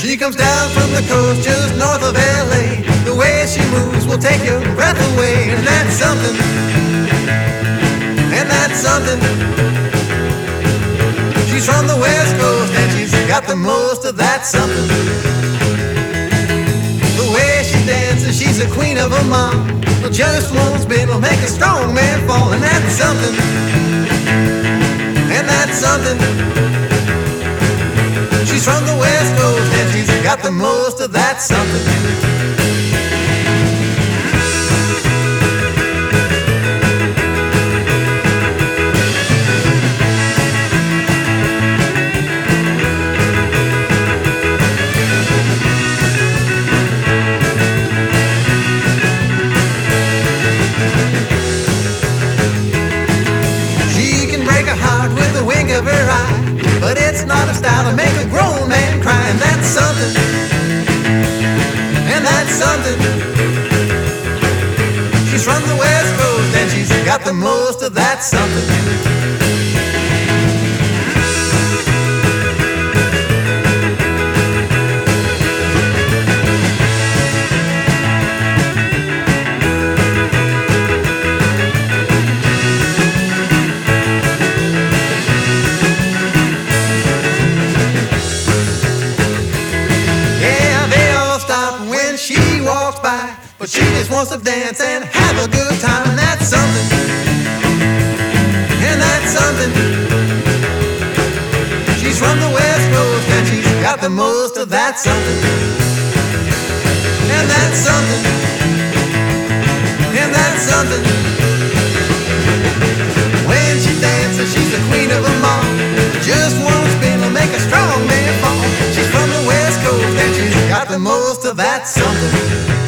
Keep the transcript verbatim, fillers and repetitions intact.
She comes down from the coast just north of L A. The way she moves will take your breath away. And that's something, and that's something. She's from the West Coast and she's got the most of that something. The way she dances, she's a queen of a mom. Just one spin will make a strong man fall. And that's something, and that's something. She's from the West Coast and she's got the most of that something. She can break a heart with the wink of her eye, but it's not a style to make a grown man cry. And that's something, and that's something. She's from the West Coast and she's got the most of that something. She walks by, but she just wants to dance and have a good time. And that's something, and that's something. She's from the West Coast and she's got the most of that something. And that's something, and that's something. When she dances, she's the queen of them all. Just one spin will make a strong man fall. She's from the West Coast and she's got the most of that something.